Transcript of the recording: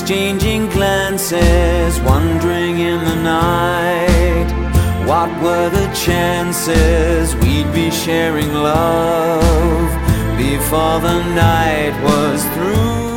exchanging glances, wandering in the night. What were the chances we'd be sharing love before the night was through?